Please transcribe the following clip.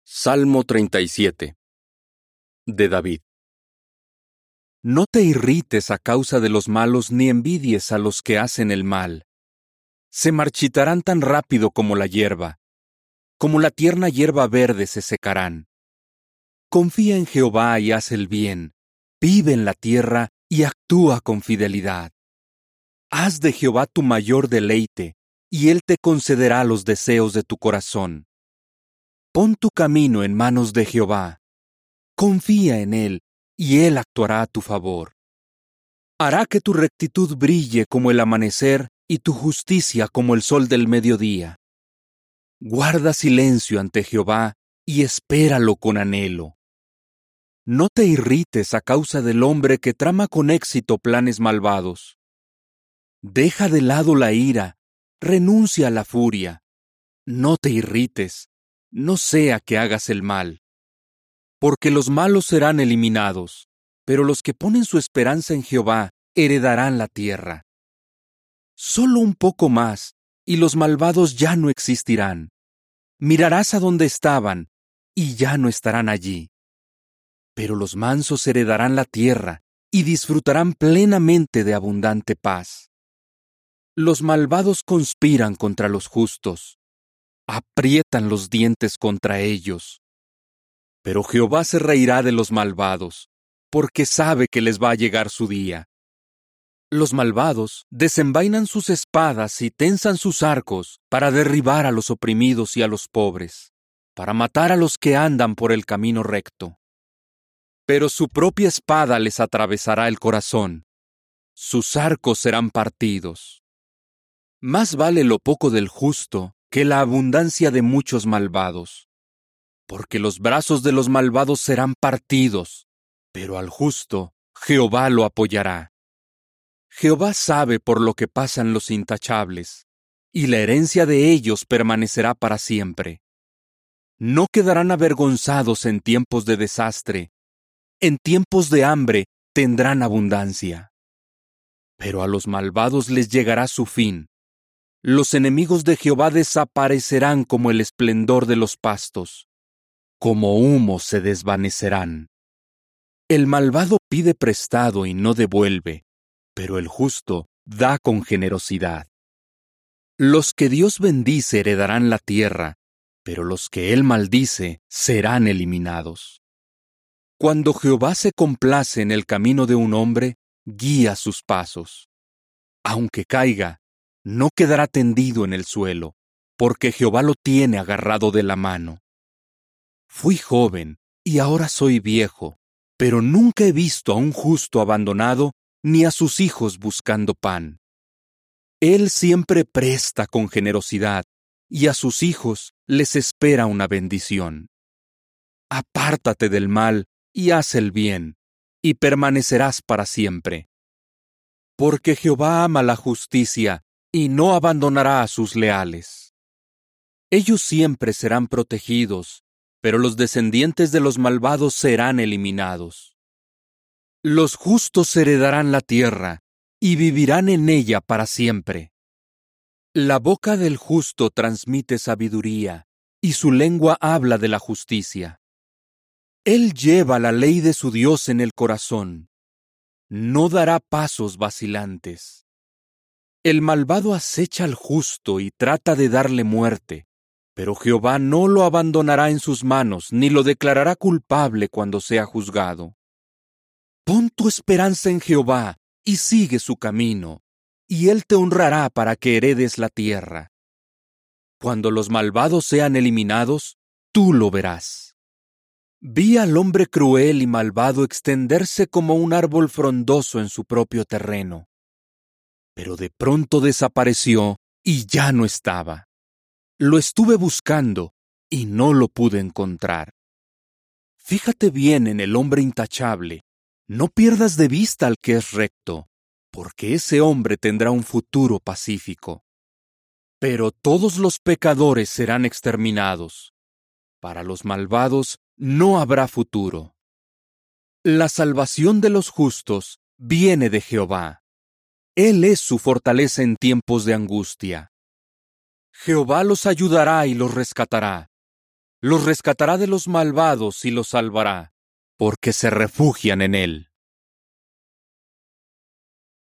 Salmo 37. De David. No te irrites a causa de los malos ni envidies a los que hacen el mal. Se marchitarán tan rápido como la hierba. Como la tierna hierba verde se secarán. Confía en Jehová y haz el bien. Vive en la tierra y actúa con fidelidad. Haz de Jehová tu mayor deleite, y Él te concederá los deseos de tu corazón. Pon tu camino en manos de Jehová. Confía en Él, y Él actuará a tu favor. Hará que tu rectitud brille como el amanecer y tu justicia como el sol del mediodía. Guarda silencio ante Jehová y espéralo con anhelo. No te irrites a causa del hombre que trama con éxito planes malvados. Deja de lado la ira, renuncia a la furia. No te irrites, no sea que hagas el mal. Porque los malos serán eliminados, pero los que ponen su esperanza en Jehová heredarán la tierra. Solo un poco más, y los malvados ya no existirán. Mirarás a donde estaban, y ya no estarán allí. Pero los mansos heredarán la tierra, y disfrutarán plenamente de abundante paz. Los malvados conspiran contra los justos, aprietan los dientes contra ellos. Pero Jehová se reirá de los malvados, porque sabe que les va a llegar su día. Los malvados desenvainan sus espadas y tensan sus arcos para derribar a los oprimidos y a los pobres, para matar a los que andan por el camino recto. Pero su propia espada les atravesará el corazón, sus arcos serán partidos. Más vale lo poco del justo que la abundancia de muchos malvados. Porque los brazos de los malvados serán partidos, pero al justo Jehová lo apoyará. Jehová sabe por lo que pasan los intachables, y la herencia de ellos permanecerá para siempre. No quedarán avergonzados en tiempos de desastre, en tiempos de hambre tendrán abundancia. Pero a los malvados les llegará su fin. Los enemigos de Jehová desaparecerán como el esplendor de los pastos. Como humo se desvanecerán. El malvado pide prestado y no devuelve, pero el justo da con generosidad. Los que Dios bendice heredarán la tierra, pero los que Él maldice serán eliminados. Cuando Jehová se complace en el camino de un hombre, guía sus pasos. Aunque caiga, no quedará tendido en el suelo, porque Jehová lo tiene agarrado de la mano. Fui joven, y ahora soy viejo, pero nunca he visto a un justo abandonado, ni a sus hijos buscando pan. Él siempre presta con generosidad, y a sus hijos les espera una bendición. Apártate del mal, y haz el bien, y permanecerás para siempre. Porque Jehová ama la justicia, y no abandonará a sus leales. Ellos siempre serán protegidos, pero los descendientes de los malvados serán eliminados. Los justos heredarán la tierra, y vivirán en ella para siempre. La boca del justo transmite sabiduría, y su lengua habla de la justicia. Él lleva la ley de su Dios en el corazón. No dará pasos vacilantes. El malvado acecha al justo y trata de darle muerte. Pero Jehová no lo abandonará en sus manos, ni lo declarará culpable cuando sea juzgado. Pon tu esperanza en Jehová, y sigue su camino, y Él te honrará para que heredes la tierra. Cuando los malvados sean eliminados, tú lo verás. Vi al hombre cruel y malvado extenderse como un árbol frondoso en su propio terreno. Pero de pronto desapareció, y ya no estaba. Lo estuve buscando y no lo pude encontrar. Fíjate bien en el hombre intachable. No pierdas de vista al que es recto, porque ese hombre tendrá un futuro pacífico. Pero todos los pecadores serán exterminados. Para los malvados no habrá futuro. La salvación de los justos viene de Jehová. Él es su fortaleza en tiempos de angustia. Jehová los ayudará y los rescatará. Los rescatará de los malvados y los salvará, porque se refugian en Él.